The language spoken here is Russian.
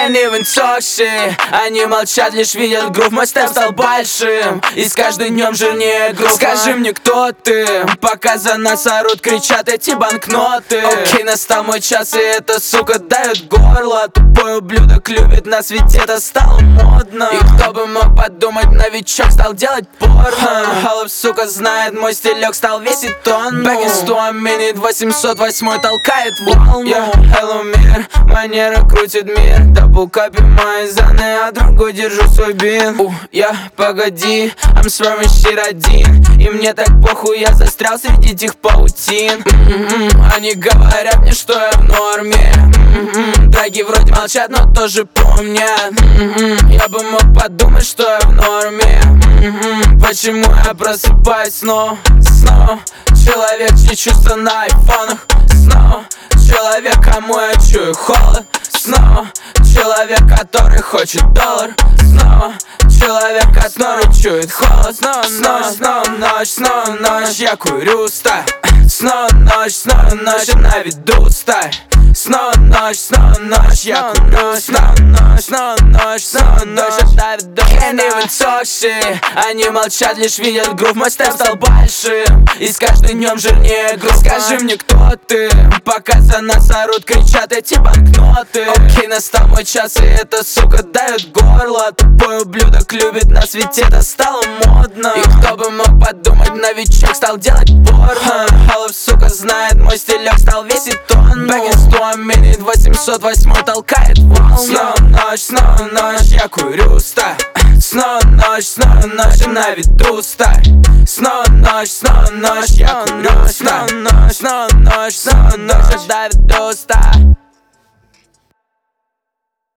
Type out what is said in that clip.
Can't even talk shit. Они молчат, лишь видят грув. Мой степ стал большим и с каждым днем жирнее группа. Скажи мне, кто ты, пока за нас орут, кричат эти банкноты. Окей, настал мой час, и эта сука дает горло. Тупой ублюдок любит нас, ведь это стало модно. И кто бы мог подумать, новичок стал делать порно. Халов, сука, знает, мой стилек стал весить тонну. Back in store, минит 808 толкает волну. Hello, мир, манера крутит мир. Дабл копи мои заны, а другой держу свой бин. Погоди, I'm swerving shit один. И мне так похуй, я застрял среди этих паутин. Они говорят мне, что я в норме. Драги вроде молчат, но тоже помнят. Я бы мог подумать, что я в норме. Почему я просыпаюсь снова? Человек, чьи чувства на айфонах. Снова человек, кому я чую холод. Снова человек, который хочет доллар. Снова человек, который чует холод. Снова ночь, я курю сталь. Снова ночь, на виду сталь. Снова ночь, я курю сталь. Снова ночь, на виду сталь. Can't even talk shit. Они молчат, лишь видят грув. Мой степ стал большим и с каждым днем жирнее группа. Скажи мне, кто ты, пока за нас орут, кричат эти банкноты. Окей, настал мой час, и эта сука дает горло. Тупой ублюдок любит нас, ведь это стало модно. И кто бы мог подумать, новичок стал делать порно. Халов, сука, знает, мой стилек стал весить тонну. Back in store, минит 808 толкает волну. Снова ночь, я курю сталь. Снова ночь, на виду сталь. Снова ночь, я курю сталь. Снова ночь, на виду сталь.